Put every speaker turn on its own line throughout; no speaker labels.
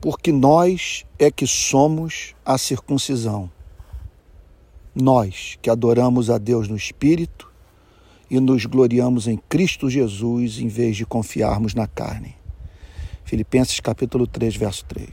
porque nós é que somos a circuncisão. Nós que adoramos a Deus no Espírito e nos gloriamos em Cristo Jesus em vez de confiarmos na carne. Filipenses capítulo 3, verso 3.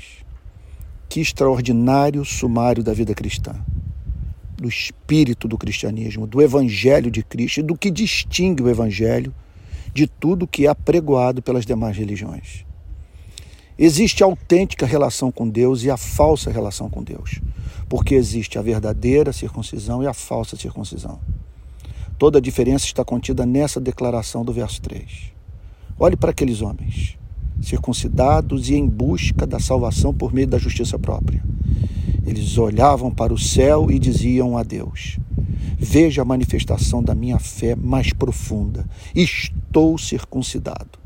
Que extraordinário sumário da vida cristã, do espírito do cristianismo, do evangelho de Cristo e do que distingue o evangelho de tudo que é apregoado pelas demais religiões. Existe a autêntica relação com Deus e a falsa relação com Deus, porque existe a verdadeira circuncisão e a falsa circuncisão. Toda a diferença está contida nessa declaração do verso 3. Olhe para aqueles homens, circuncidados e em busca da salvação por meio da justiça própria. Eles olhavam para o céu e diziam a Deus: veja a manifestação da minha fé mais profunda, estou circuncidado.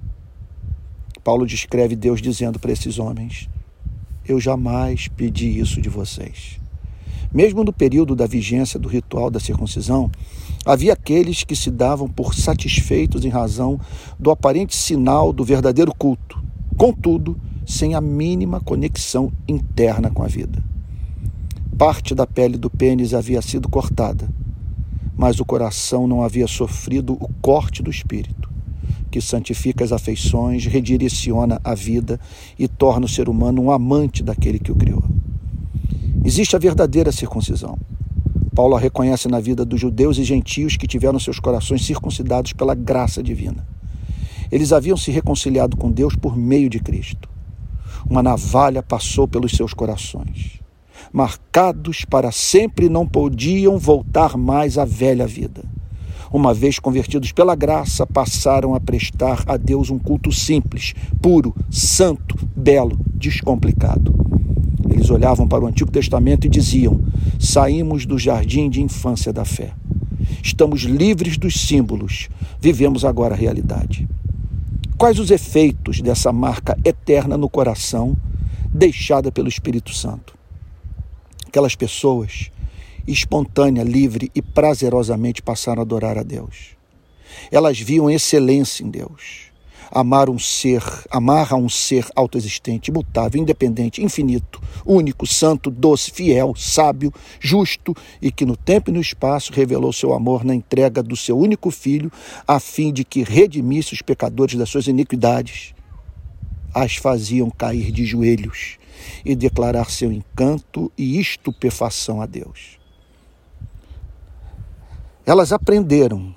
Paulo descreve Deus dizendo para esses homens: eu jamais pedi isso de vocês. Mesmo no período da vigência do ritual da circuncisão, havia aqueles que se davam por satisfeitos em razão do aparente sinal do verdadeiro culto, contudo, sem a mínima conexão interna com a vida. Parte da pele do pênis havia sido cortada, mas o coração não havia sofrido o corte do espírito, que santifica as afeições, redireciona a vida e torna o ser humano um amante daquele que o criou. Existe a verdadeira circuncisão. Paulo a reconhece na vida dos judeus e gentios que tiveram seus corações circuncidados pela graça divina. Eles haviam se reconciliado com Deus por meio de Cristo. Uma navalha passou pelos seus corações. Marcados para sempre, não podiam voltar mais à velha vida. Uma vez convertidos pela graça, passaram a prestar a Deus um culto simples, puro, santo, belo, descomplicado. Eles olhavam para o Antigo Testamento e diziam: saímos do jardim de infância da fé. Estamos livres dos símbolos, vivemos agora a realidade. Quais os efeitos dessa marca eterna no coração, deixada pelo Espírito Santo? Aquelas pessoas, espontânea, livre e prazerosamente, passaram a adorar a Deus. Elas viam excelência em Deus. Amar um ser autoexistente, imutável, independente, infinito, único, santo, doce, fiel, sábio, justo e que no tempo e no espaço revelou seu amor na entrega do seu único filho, a fim de que redimisse os pecadores das suas iniquidades. As faziam cair de joelhos e declarar seu encanto e estupefação a Deus. Elas aprenderam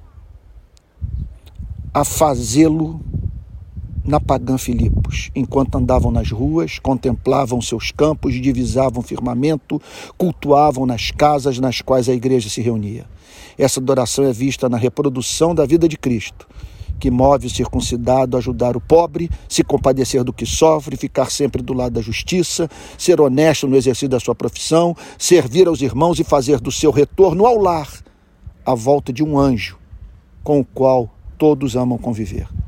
a fazê-lo na pagã Filipos, enquanto andavam nas ruas, contemplavam seus campos, divisavam o firmamento, cultuavam nas casas nas quais a igreja se reunia. Essa adoração é vista na reprodução da vida de Cristo, que move o circuncidado a ajudar o pobre, se compadecer do que sofre, ficar sempre do lado da justiça, ser honesto no exercício da sua profissão, servir aos irmãos e fazer do seu retorno ao lar a volta de um anjo com o qual todos amam conviver.